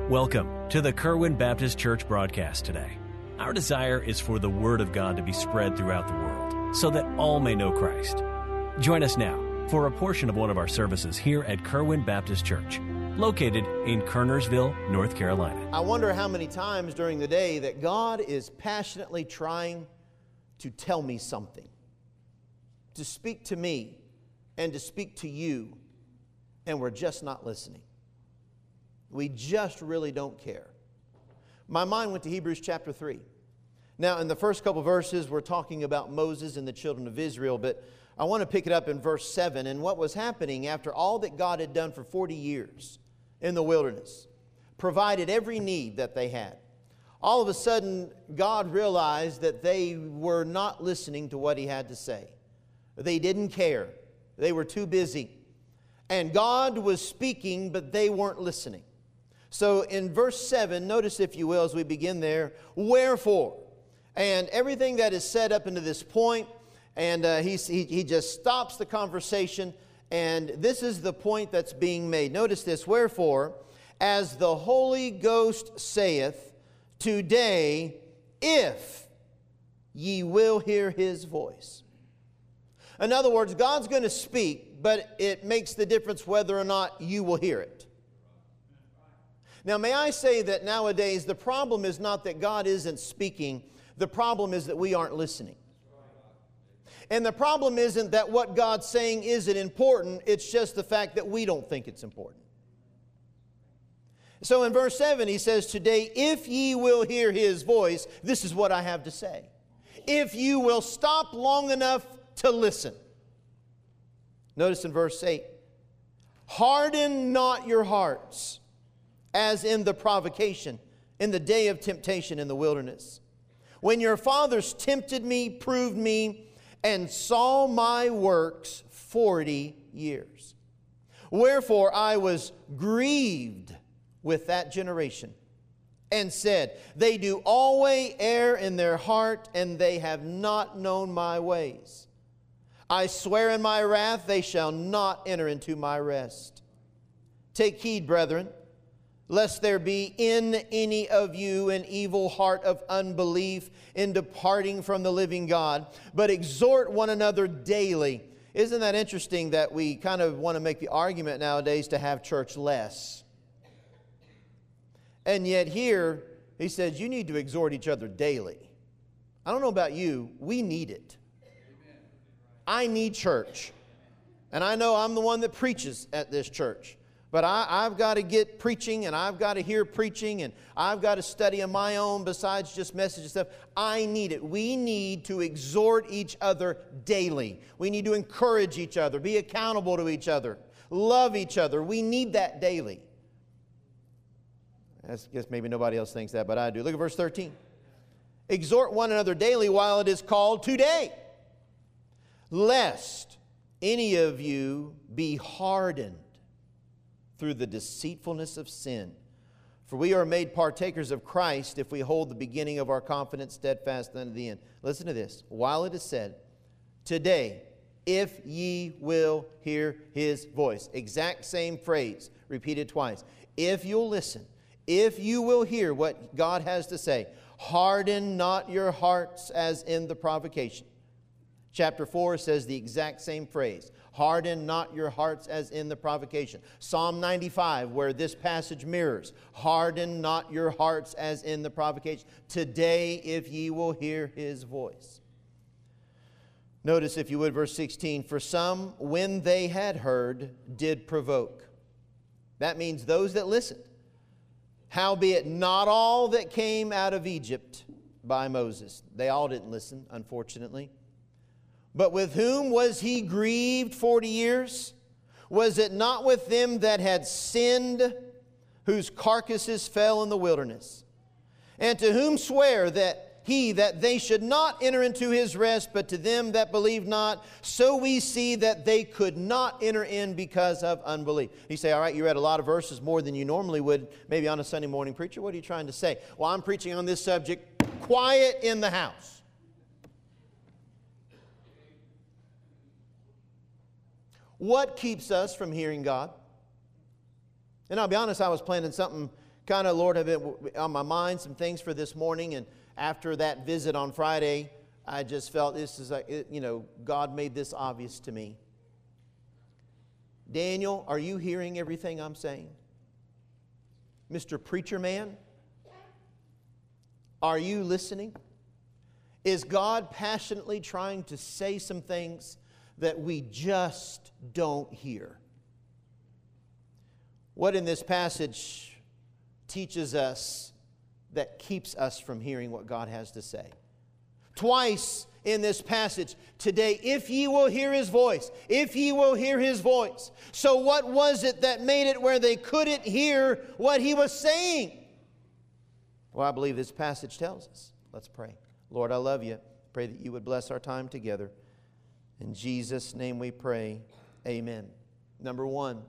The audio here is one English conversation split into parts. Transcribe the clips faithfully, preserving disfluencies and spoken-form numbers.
Welcome to the Kerwin Baptist Church broadcast today. Our desire is for the Word of God to be spread throughout the world so that all may know Christ. Join us now for a portion of one of our services here at Kerwin Baptist Church, located in Kernersville, North Carolina. I wonder how many times during the day that God is passionately trying to tell me something, to speak to me and to speak to you, and we're just not listening. We just really don't care. My mind went to Hebrews chapter three. Now, in the first couple verses, we're talking about Moses and the children of Israel, but I want to pick it up in verse seven, and what was happening after all that God had done for forty years in the wilderness, provided every need that they had. All of a sudden, God realized that they were not listening to what He had to say. They didn't care. They were too busy. And God was speaking, but they weren't listening. So in verse seven, notice if you will as we begin there, wherefore, and everything that is set up into this point, and uh, he, he, he just stops the conversation, and this is the point that's being made. Notice this, wherefore, as the Holy Ghost saith, today, if ye will hear His voice. In other words, God's going to speak, but it makes the difference whether or not you will hear it. Now, may I say that nowadays the problem is not that God isn't speaking. The problem is that we aren't listening. And the problem isn't that what God's saying isn't important. It's just the fact that we don't think it's important. So in verse seven, he says, today, if ye will hear His voice, this is what I have to say. If you will stop long enough to listen. Notice in verse eight, harden not your hearts, as in the provocation, in the day of temptation in the wilderness, when your fathers tempted me, proved me, and saw my works forty years. Wherefore I was grieved with that generation, and said, they do always err in their heart, and they have not known my ways. I swear in my wrath, they shall not enter into my rest. Take heed, brethren, lest there be in any of you an evil heart of unbelief in departing from the living God, but exhort one another daily. Isn't that interesting that we kind of want to make the argument nowadays to have church less? And yet here, he says, you need to exhort each other daily. I don't know about you, we need it. I need church. And I know I'm the one that preaches at this church. But I, I've got to get preaching, and I've got to hear preaching, and I've got to study on my own besides just message and stuff. I need it. We need to exhort each other daily. We need to encourage each other, be accountable to each other, love each other. We need that daily. I guess maybe nobody else thinks that, but I do. Look at verse thirteen. Exhort one another daily while it is called today, lest any of you be hardened through the deceitfulness of sin. For we are made partakers of Christ if we hold the beginning of our confidence steadfast unto the end. Listen to this. While it is said, today, if ye will hear His voice. Exact same phrase, repeated twice. If you'll listen, if you will hear what God has to say, harden not your hearts as in the provocation. Chapter four says the exact same phrase. Harden not your hearts as in the provocation. Psalm ninety-five, where this passage mirrors. Harden not your hearts as in the provocation. Today, if ye will hear His voice. Notice, if you would, verse sixteen. For some, when they had heard, did provoke. That means those that listened. Howbeit not all that came out of Egypt by Moses. They all didn't listen, unfortunately. But with whom was He grieved forty years? Was it not with them that had sinned, whose carcasses fell in the wilderness? And to whom swear that He that they should not enter into His rest, but to them that believe not? So we see that they could not enter in because of unbelief. You say, all right, you read a lot of verses, more than you normally would, maybe on a Sunday morning preacher. What are you trying to say? Well, I'm preaching on this subject, quiet in the house. What keeps us from hearing God? And I'll be honest, I was planning something kind of, Lord, have been on my mind some things for this morning, and after that visit on Friday, I just felt this is like, you know, God made this obvious to me. Daniel, are you hearing everything I'm saying? Mister Preacher Man, are you listening? Is God passionately trying to say some things that we just don't hear? What in this passage teaches us that keeps us from hearing what God has to say? Twice in this passage today, if ye will hear His voice, if ye will hear His voice. So what was it that made it where they couldn't hear what He was saying? Well, I believe this passage tells us. Let's pray. Lord, I love you. Pray that you would bless our time together. In Jesus' name we pray. Amen. Number one,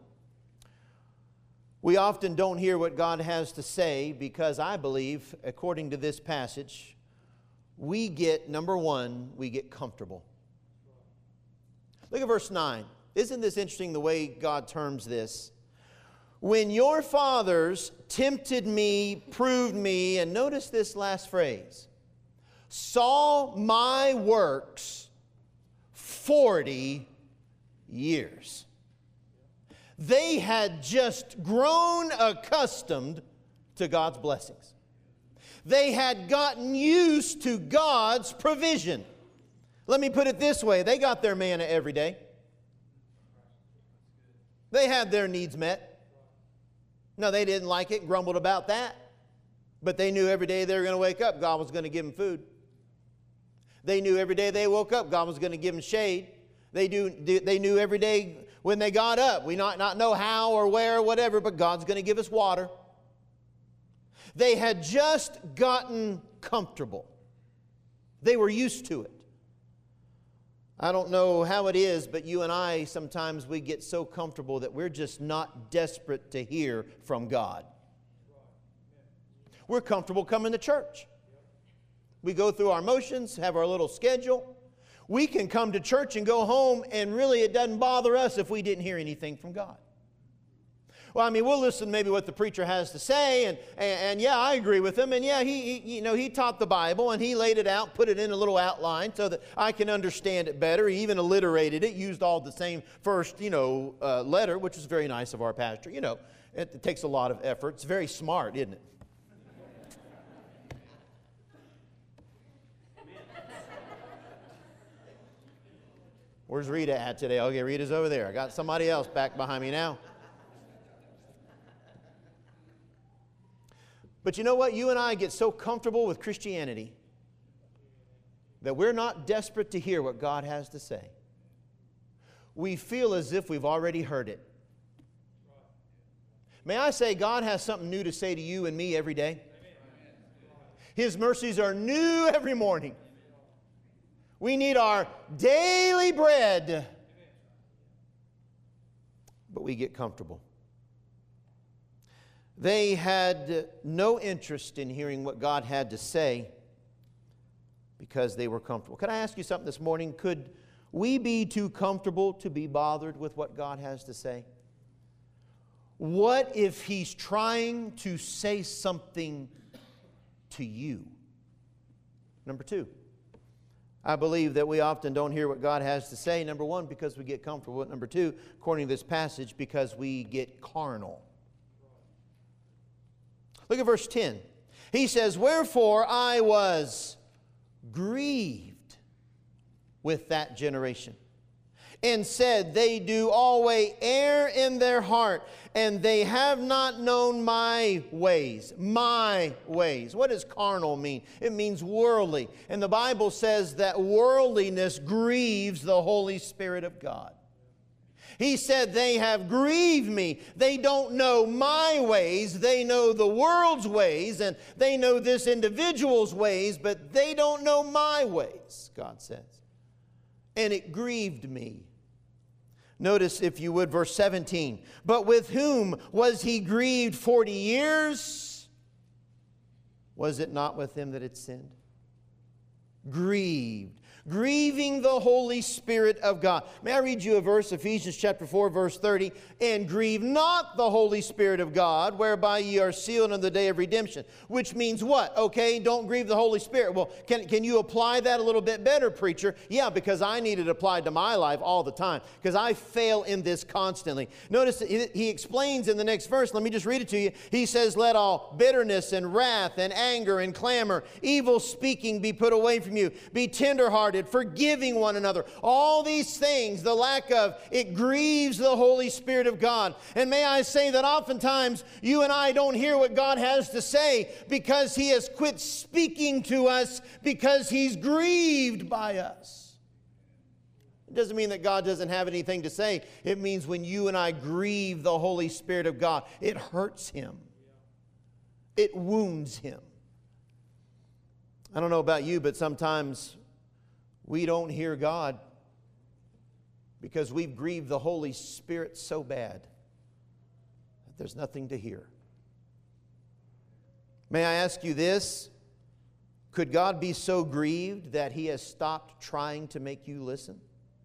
we often don't hear what God has to say because I believe, according to this passage, we get, number one, we get comfortable. Look at verse nine. Isn't this interesting the way God terms this? When your fathers tempted me, proved me, and notice this last phrase, saw my works forty years. They had just grown accustomed to God's blessings. They had gotten used to God's provision. Let me put it this way. They got their manna every day. They had their needs met. No, they didn't like it, grumbled about that. But they knew every day they were going to wake up, God was going to give them food. They knew every day they woke up, God was going to give them shade. They, do, they knew every day when they got up, we might not know how or where or whatever, but God's going to give us water. They had just gotten comfortable. They were used to it. I don't know how it is, but you and I, sometimes we get so comfortable that we're just not desperate to hear from God. We're comfortable coming to church. We go through our motions, have our little schedule. We can come to church and go home, and really it doesn't bother us if we didn't hear anything from God. Well, I mean, we'll listen maybe what the preacher has to say, and, and, and yeah, I agree with him, and yeah, he, he, you know, he taught the Bible, and he laid it out, put it in a little outline so that I can understand it better. He even alliterated it, used all the same first, you know, uh, letter, which was very nice of our pastor. You know, it, it takes a lot of effort. It's very smart, isn't it? Where's Rita at today? Okay, Rita's over there. I got somebody else back behind me now. But you know what? You and I get so comfortable with Christianity that we're not desperate to hear what God has to say. We feel as if we've already heard it. May I say, God has something new to say to you and me every day. His mercies are new every morning. We need our daily bread. But we get comfortable. They had no interest in hearing what God had to say because they were comfortable. Can I ask you something this morning? Could we be too comfortable to be bothered with what God has to say? What if He's trying to say something to you? Number two. I believe that we often don't hear what God has to say. Number one, because we get comfortable. Number two, according to this passage, because we get carnal. Look at verse ten. He says, wherefore I was grieved with that generation, and said, they do always err in their heart, and they have not known my ways. My ways. What does carnal mean? It means worldly. And the Bible says that worldliness grieves the Holy Spirit of God. He said, they have grieved me. They don't know my ways. They know the world's ways, and they know this individual's ways, but they don't know my ways, God says. And it grieved me. Notice, if you would, verse seventeen. But with whom was he grieved forty years? Was it not with him that had sinned? Grieved. Grieving the Holy Spirit of God. May I read you a verse, Ephesians chapter four, verse thirty? And grieve not the Holy Spirit of God, whereby ye are sealed in the day of redemption. Which means what? Okay, don't grieve the Holy Spirit. Well, can, can you apply that a little bit better, preacher? Yeah, because I need it applied to my life all the time. Because I fail in this constantly. Notice that he, he explains in the next verse, let me just read it to you. He says, let all bitterness and wrath and anger and clamor, evil speaking be put away from you. Be tenderhearted, forgiving one another. All these things, the lack of, it grieves the Holy Spirit of God. And may I say that oftentimes you and I don't hear what God has to say because He has quit speaking to us because He's grieved by us. It doesn't mean that God doesn't have anything to say. It means when you and I grieve the Holy Spirit of God, it hurts Him. It wounds Him. I don't know about you, but sometimes we don't hear God because we've grieved the Holy Spirit so bad that there's nothing to hear. May I ask you this? Could God be so grieved that He has stopped trying to make you listen?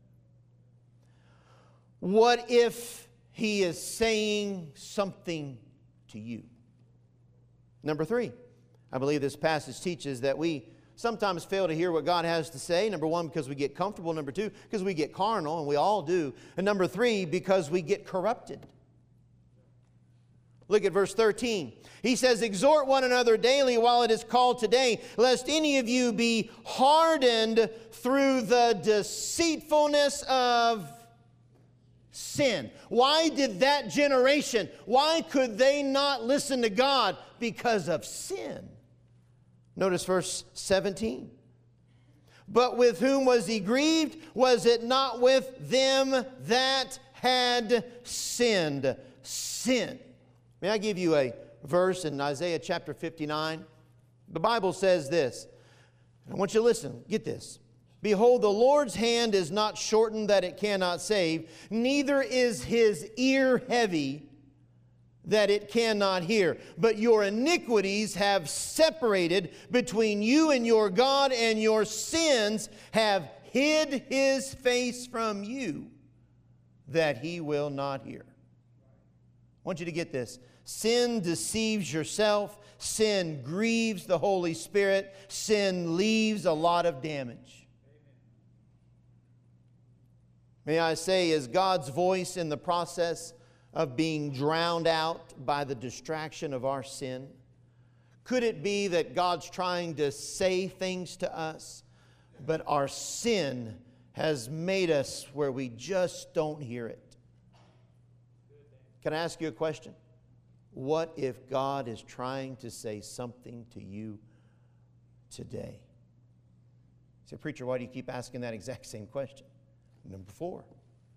What if He is saying something to you? Number three, I believe this passage teaches that we sometimes fail to hear what God has to say. Number one, because we get comfortable. Number two, because we get carnal, and we all do. And number three, because we get corrupted. Look at verse thirteen. He says, exhort one another daily while it is called today, lest any of you be hardened through the deceitfulness of sin. Why did that generation, why could they not listen to God? Because of sin. Notice verse seventeen. But with whom was He grieved? Was it not with them that had sinned? Sin. May I give you a verse in Isaiah chapter fifty-nine? The Bible says this. I want you to listen. Get this. Behold, the Lord's hand is not shortened that it cannot save, neither is His ear heavy that it cannot hear. But your iniquities have separated between you and your God, and your sins have hid His face from you, that He will not hear. I want you to get this. Sin deceives yourself. Sin grieves the Holy Spirit. Sin leaves a lot of damage. May I say, is God's voice in the process of being drowned out by the distraction of our sin? Could it be that God's trying to say things to us, but our sin has made us where we just don't hear it? Can I ask you a question? What if God is trying to say something to you today? You say, preacher, why do you keep asking that exact same question? Number four,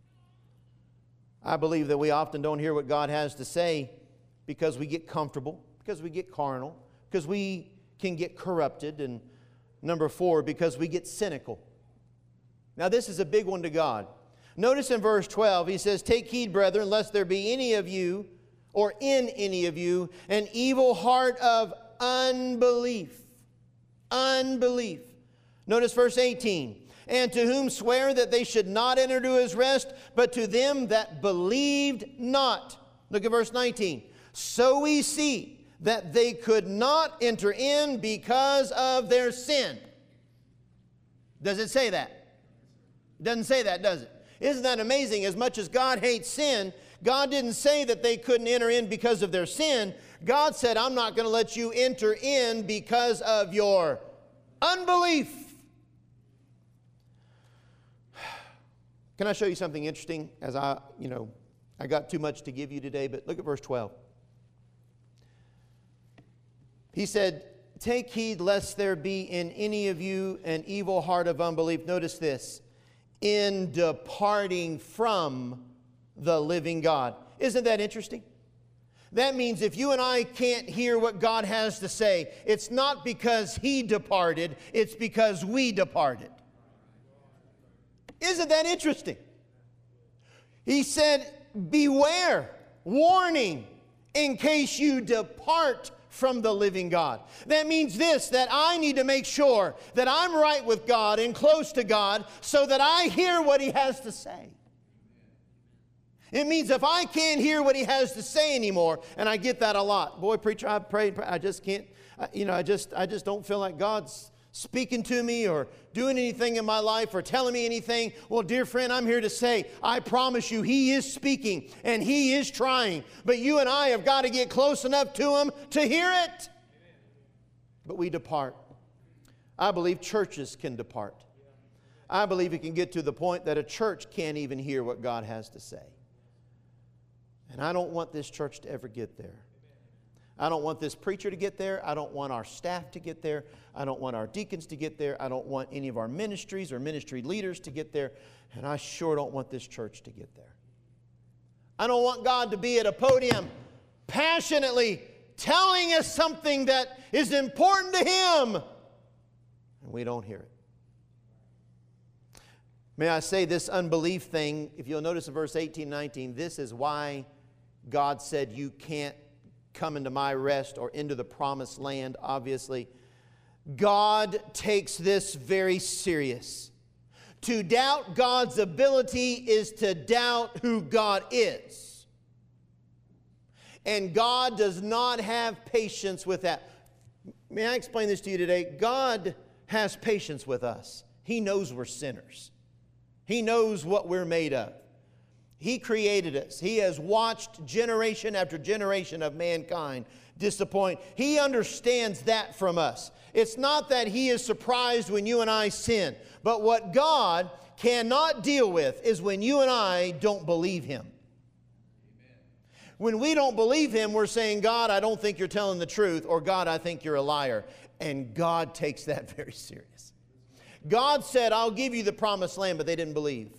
I believe that we often don't hear what God has to say because we get comfortable, because we get carnal, because we can get corrupted, and number four, because we get cynical. Now, this is a big one to God. Notice in verse twelve, He says, take heed, brethren, lest there be any of you, or in any of you, an evil heart of unbelief. Unbelief. Notice verse eighteen. And to whom swear that they should not enter to His rest, but to them that believed not. Look at verse nineteen. So we see that they could not enter in because of their sin. Does it say that? It doesn't say that, does it? Isn't that amazing? As much as God hates sin, God didn't say that they couldn't enter in because of their sin. God said, I'm not going to let you enter in because of your unbelief. Can I show you something interesting? As I, you know, I got too much to give you today, but look at verse twelve. He said, take heed lest there be in any of you an evil heart of unbelief. Notice this. In departing from the living God. Isn't that interesting? That means if you and I can't hear what God has to say, it's not because He departed, it's because we departed. Isn't that interesting? He said, beware, warning, in case you depart from the living God. That means this, that I need to make sure that I'm right with God and close to God so that I hear what He has to say. It means if I can't hear what He has to say anymore, and I get that a lot. Boy, preacher, I prayed, I just can't, you know, I just, I just don't feel like God's speaking to me or doing anything in my life or telling me anything. Well, dear friend, I'm here to say, I promise you, He is speaking and He is trying. But you and I have got to get close enough to Him to hear it. But we depart. I believe churches can depart. I believe it can get to the point that a church can't even hear what God has to say. And I don't want this church to ever get there. I don't want this preacher to get there. I don't want our staff to get there. I don't want our deacons to get there. I don't want any of our ministries or ministry leaders to get there. And I sure don't want this church to get there. I don't want God to be at a podium passionately telling us something that is important to Him, and we don't hear it. May I say this unbelief thing, if you'll notice in verse eighteen, nineteen, this is why God said you can't come into my rest or into the promised land, obviously. God takes this very serious. To doubt God's ability is to doubt who God is. And God does not have patience with that. May I explain this to you today? God has patience with us. He knows we're sinners. He knows what we're made of. He created us. He has watched generation after generation of mankind disappoint. He understands that from us. It's not that He is surprised when you and I sin, but what God cannot deal with is when you and I don't believe Him. Amen. When we don't believe Him, we're saying, God, I don't think you're telling the truth, or God, I think you're a liar. And God takes that very serious. God said, I'll give you the promised land, but they didn't believe.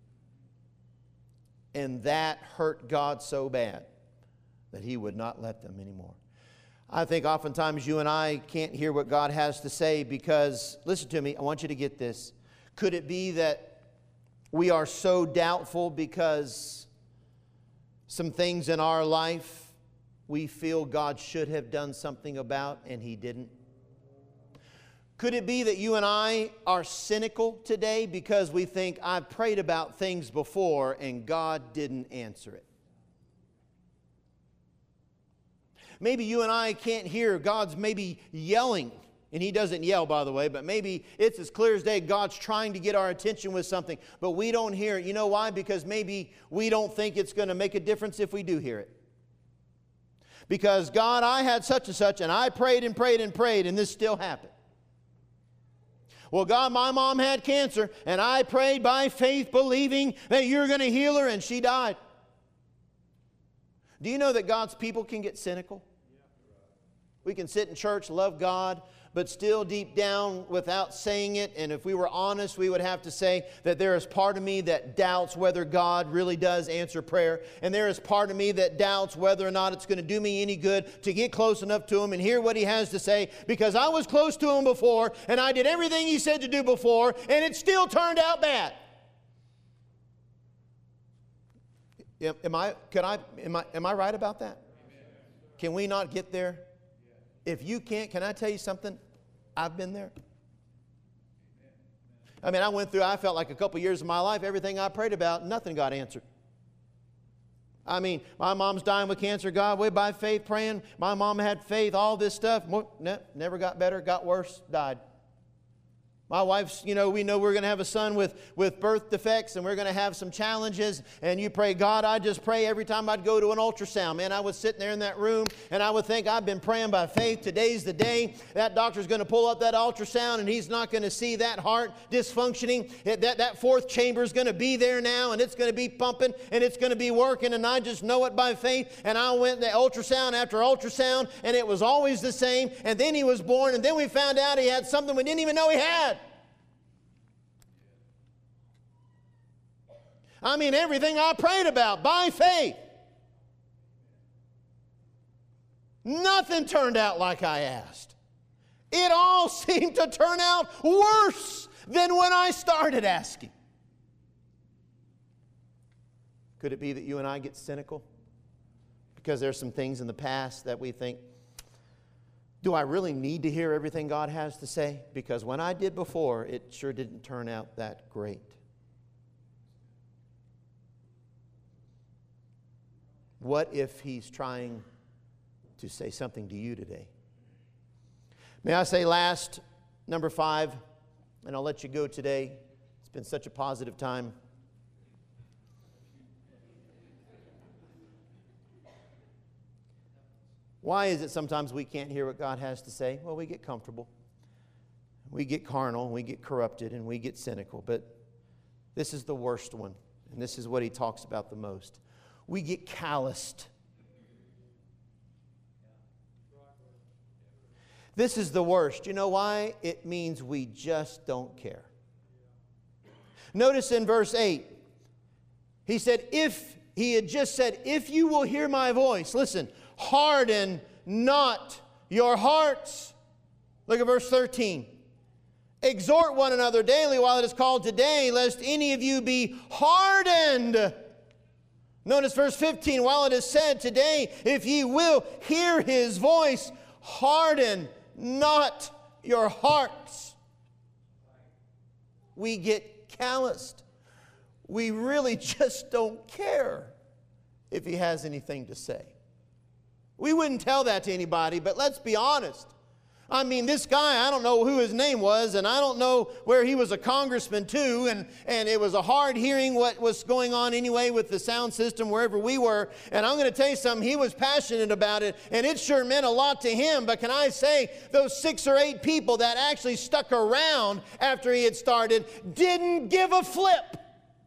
And that hurt God so bad that He would not let them anymore. I think oftentimes you and I can't hear what God has to say because, listen to me, I want you to get this. Could it be that we are so doubtful because some things in our life we feel God should have done something about and He didn't? Could it be that you and I are cynical today because we think, I've prayed about things before and God didn't answer it? Maybe you and I can't hear God's maybe yelling, and He doesn't yell, by the way, but maybe it's as clear as day, God's trying to get our attention with something, but we don't hear it. You know why? Because maybe we don't think it's going to make a difference if we do hear it. Because, God, I had such and such, and I prayed and prayed and prayed, and this still happened. Well, God, my mom had cancer, and I prayed by faith, believing that you're going to heal her, and she died. Do you know that God's people can get cynical? We can sit in church, love God, but still deep down without saying it. And if we were honest, we would have to say that there is part of me that doubts whether God really does answer prayer. And there is part of me that doubts whether or not it's going to do me any good to get close enough to Him and hear what He has to say, because I was close to Him before and I did everything He said to do before, and it still turned out bad. Am I, could I, am I, am I right about that? Can we not get there? If you can't, can I tell you something? I've been there. I mean, I went through, I felt like a couple years of my life, everything I prayed about, nothing got answered. I mean, my mom's dying with cancer. God, we by faith praying. My mom had faith, all this stuff. Never got better, got worse, died. My wife's, you know, we know we're going to have a son with, with birth defects, and we're going to have some challenges. And you pray, God, I just pray every time I'd go to an ultrasound. Man, I would sit there in that room, and I would think, I've been praying by faith. Today's the day. That doctor's going to pull up that ultrasound, and he's not going to see that heart dysfunctioning. That, that fourth chamber is going to be there now, and it's going to be pumping, and it's going to be working, and I just know it by faith. And I went to ultrasound after ultrasound, and it was always the same. And then he was born, and then we found out he had something we didn't even know he had. I mean, everything I prayed about by faith. Nothing turned out like I asked. It all seemed to turn out worse than when I started asking. Could it be that you and I get cynical? Because there's some things in the past that we think, Do I really need to hear everything God has to say? Because when I did before, it sure didn't turn out that great. What if He's trying to say something to you today? May I say last, number five, and I'll let you go today. It's been such a positive time. Why is it sometimes we can't hear what God has to say? Well, we get comfortable. We get carnal, we get corrupted, and we get cynical. But this is the worst one, and this is what he talks about the most. We get calloused. This is the worst. You know why? It means we just don't care. Notice in verse eight, he said, if, he had just said, if you will hear my voice, listen, harden not your hearts. Look at verse thirteen. Exhort one another daily while it is called today, lest any of you be hardened. Notice verse fifteen. While it is said today, if ye will hear his voice, harden not your hearts. We get calloused. We really just don't care if he has anything to say. We wouldn't tell that to anybody, but let's be honest. I mean, this guy, I don't know who his name was, and I don't know where he was a congressman too, and, and it was a hard hearing what was going on anyway with the sound system wherever we were. And I'm going to tell you something, he was passionate about it, and it sure meant a lot to him. But can I say, those six or eight people that actually stuck around after he had started didn't give a flip.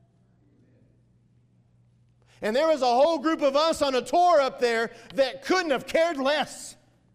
And there was a whole group of us on a tour up there that couldn't have cared less.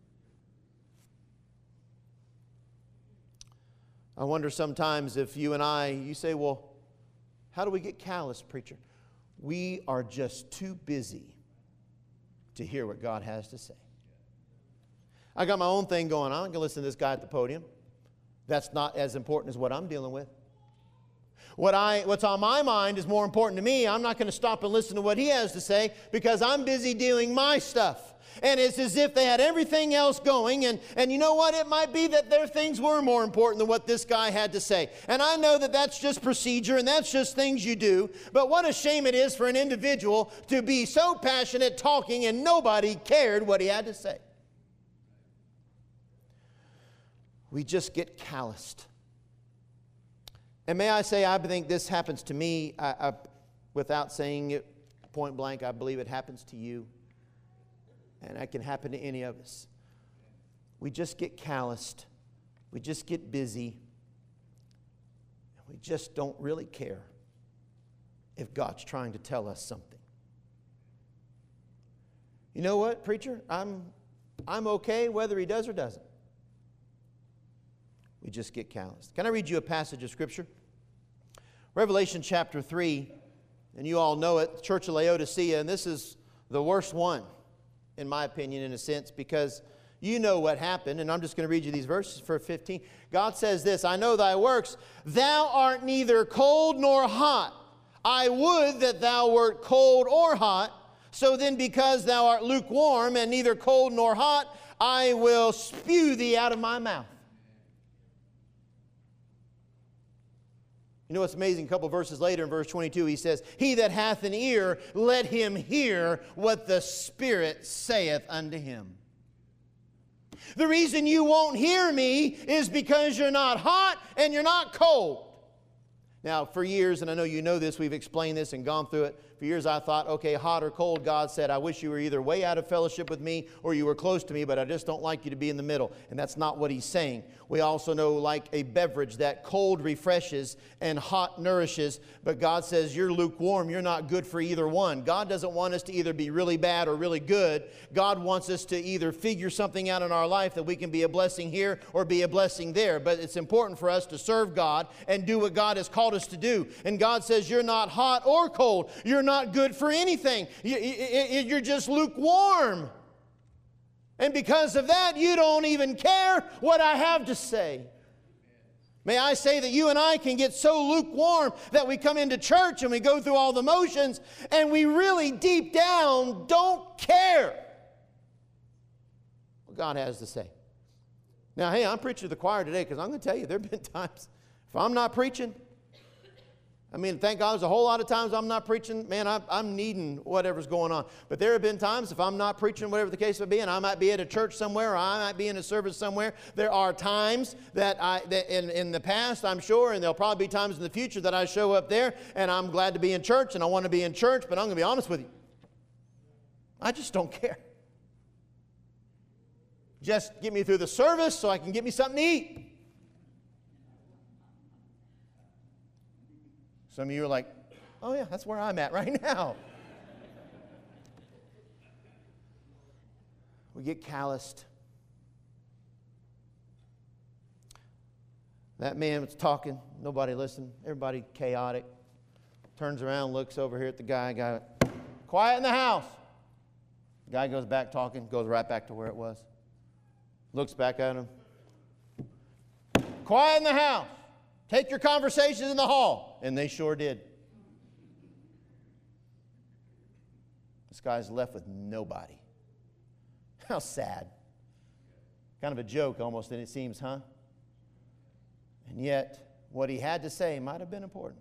I wonder sometimes if you and I, you say, well, how do we get callous, preacher? We are just too busy to hear what God has to say. I got my own thing going on. I'm going to listen to this guy at the podium. That's not as important as what I'm dealing with. What I, what's on my mind is more important to me. I'm not going to stop and listen to what he has to say because I'm busy doing my stuff. And it's as if they had everything else going. And, and you know what? It might be that their things were more important than what this guy had to say. And I know that that's just procedure and that's just things you do. But what a shame it is for an individual to be so passionate talking and nobody cared what he had to say. We just get calloused. And may I say, I think this happens to me, I, I, without saying it point blank, I believe it happens to you. And it can happen to any of us. We just get calloused. We just get busy. And we just don't really care if God's trying to tell us something. You know what, preacher? I'm, I'm okay whether he does or doesn't. We just get calloused. Can I read you a passage of Scripture? Revelation chapter three, and you all know it, the Church of Laodicea, and this is the worst one, in my opinion, in a sense, because you know what happened, and I'm just going to read you these verses for fifteen. God says this, I know thy works, thou art neither cold nor hot. I would that thou wert cold or hot. So then, because thou art lukewarm and neither cold nor hot, I will spew thee out of my mouth. You know what's amazing? A couple verses later in verse twenty-two, he says, he that hath an ear, let him hear what the Spirit saith unto him. The reason you won't hear me is because you're not hot and you're not cold. Now, for years, and I know you know this, we've explained this and gone through it. For years I thought, okay, hot or cold, God said, I wish you were either way out of fellowship with me or you were close to me, but I just don't like you to be in the middle. And that's not what he's saying. We also know, like a beverage, that cold refreshes and hot nourishes, but God says you're lukewarm, you're not good for either one. God doesn't want us to either be really bad or really good. God wants us to either figure something out in our life that we can be a blessing here or be a blessing there. But it's important for us to serve God and do what God has called us to do. And God says you're not hot or cold. You're not good for anything. You're just lukewarm. And because of that, you don't even care what I have to say. May I say that you and I can get so lukewarm that we come into church and we go through all the motions and we really deep down don't care what God has to say. Now, hey, I'm preaching to the choir today because I'm going to tell you there have been times if I'm not preaching, I mean, thank God there's a whole lot of times I'm not preaching. Man, I, I'm needing whatever's going on. But there have been times if I'm not preaching, whatever the case may be, and I might be at a church somewhere or I might be in a service somewhere, there are times that I, that in, in the past, I'm sure, and there'll probably be times in the future that I show up there and I'm glad to be in church and I want to be in church, but I'm going to be honest with you. I just don't care. Just get me through the service so I can get me something to eat. Some of you are like, oh yeah, that's where I'm at right now. We get calloused. That man was talking, nobody listened, everybody chaotic. Turns around, looks over here at the guy, guy, quiet in the house. The guy goes back talking, goes right back to where it was. Looks back at him. Quiet in the house. Take your conversations in the hall. And they sure did. This guy's left with nobody. How sad. Kind of a joke almost, and it seems, huh? And yet, what he had to say might have been important.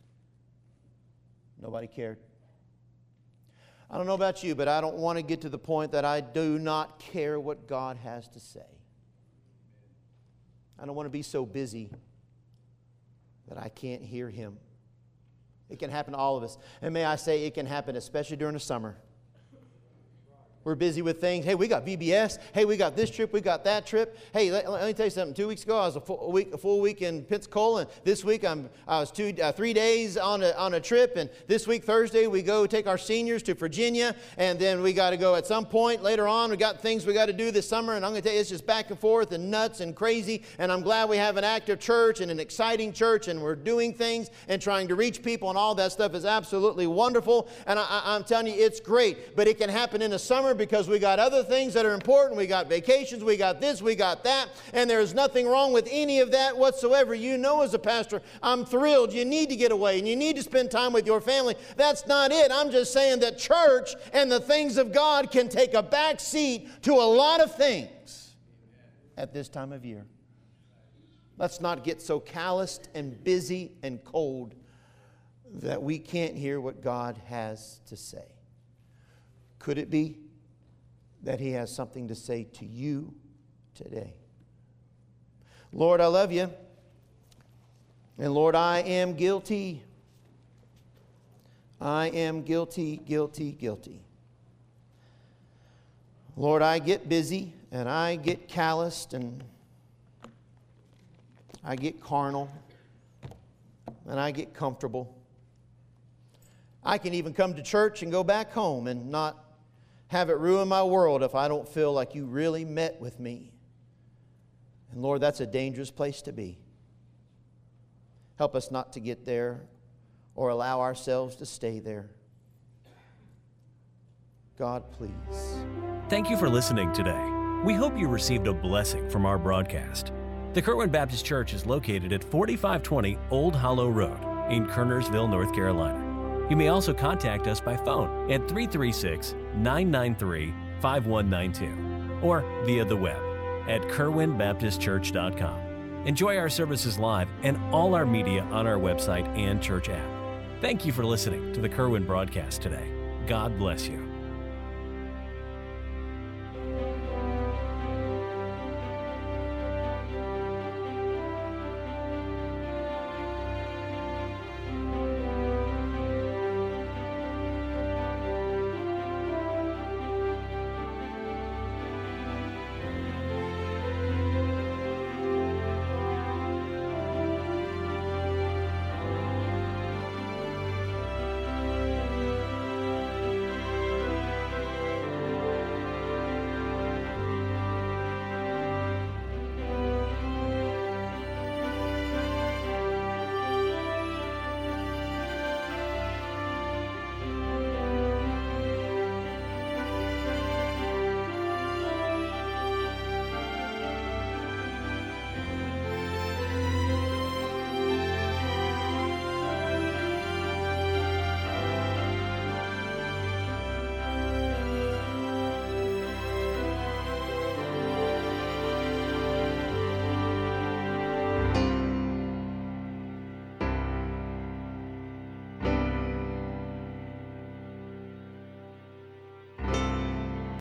Nobody cared. I don't know about you, but I don't want to get to the point that I do not care what God has to say. I don't want to be so busy that I can't hear Him. It can happen to all of us. And may I say, it can happen especially during the summer. We're busy with things. Hey, we got V B S. Hey, we got this trip. We got that trip. Hey, let, let me tell you something. Two weeks ago, I was a full week, a full week in Pensacola. And this week, I'm, I was two, uh, three days on a, on a trip. And this week, Thursday, we go take our seniors to Virginia. And then we got to go at some point later on. We got things we got to do this summer. And I'm going to tell you, it's just back and forth and nuts and crazy. And I'm glad we have an active church and an exciting church. And we're doing things and trying to reach people. And all that stuff is absolutely wonderful. And I, I, I'm telling you, it's great. But it can happen in the summer because we got other things that are important. We got vacations, we got this, we got that, and there's nothing wrong with any of that whatsoever. You know, as a pastor, I'm thrilled. You need to get away and you need to spend time with your family. That's not it. I'm just saying that church and the things of God can take a back seat to a lot of things at this time of year. Let's not get so calloused and busy and cold that we can't hear what God has to say. Could it be that He has something to say to you today? Lord, I love you. And Lord, I am guilty. I am guilty, guilty, guilty. Lord, I get busy and I get calloused and I get carnal and I get comfortable. I can even come to church and go back home and not have it ruin my world if I don't feel like you really met with me. And Lord, that's a dangerous place to be. Help us not to get there or allow ourselves to stay there. God, please. Thank you for listening today. We hope you received a blessing from our broadcast. The Kerwin Baptist Church is located at forty-five twenty Old Hollow Road in Kernersville, North Carolina. You may also contact us by phone at three three six, nine nine three, five one nine two or via the web at kerwin baptist church dot com. Enjoy our services live and all our media on our website and church app. Thank you for listening to the Kerwin broadcast today. God bless you.